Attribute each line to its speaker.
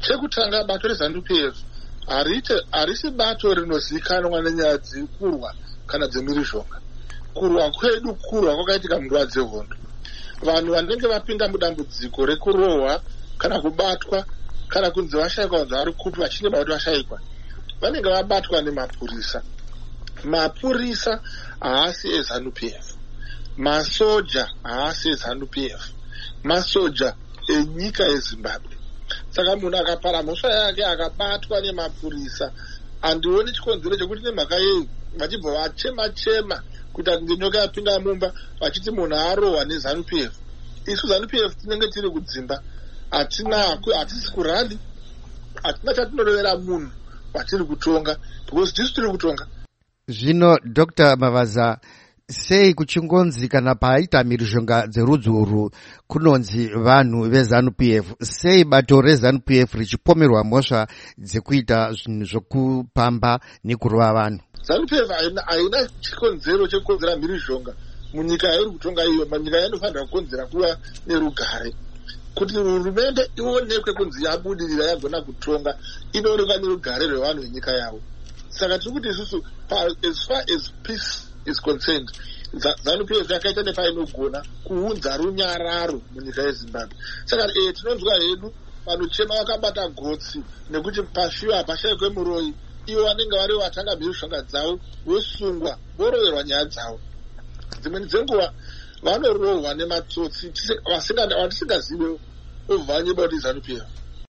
Speaker 1: Chekutanga bato reZANU-PF harisi bato rinozikanwa nenyaya dzekurwa kana dzemhirizhonga. Kurwa kwedu kwakaitika munguva dzehondo. Vanhu vanenge vapinda mudambudziko rekurohwa kana kubatwa kana kunzi vashayikwa kunzi vari kupi vachineba kuti vashayikwa, vanenge vabatwa nemapurisa. Mapurisa haasi eZANU-PF, masoja haasi eZANU-PF, masoja enyika yeZimbabwe. Saka munhu akapara mhosva yake akabatwa nemapurisa, handioni chikonzero chekuti nemhaka yei vachibva vachema kuita kunge nyoka yapinda mumba vachiti munhu arohwa neZANU-PF. Isu ZANU-PF tinenge tiri kudzimba, hatisi kurali, hatina chatinorovera munhu watiri kutonga, because tisu tiri kutonga.
Speaker 2: Zvino Dr. Mavaza, sei kuchingonzi kana paita mhirizhonga dzerudzi urwu kunonzi vanhu veZANU-PF, sei bato reZANU-PF richipomerwa mhosva dzekuita zvinhu zvokupamba nekurova vanhu?
Speaker 1: ZANU-PF haina chikonzero chekukonzera mhirizhonga munyika yairi kutonga iyo. Nyika inofanira kukonzera kuva nerugare, kuti hurumende ionekwe kunzi yabudirira yagona kutonga, inoonekwa nerugare rwevanhu venyika yavo. Saka tiri kuti isusu as far as peace is concerned, ZANU-PF yakaita nepainogona kuunza runyararo munyika yeZimbabwe. Saka tinonzwa hedu vanochema vakabata gotsi nekuti pashiwa hapashayikwe muroyi, ivo vanenge vari vatanga mhirizhonga dzavo vosungwa voroverwa nyaya dzavo. Dzimweni dzenguva vanorohwa nematsotsi vatisingazive ovhanye about ZANU-PF.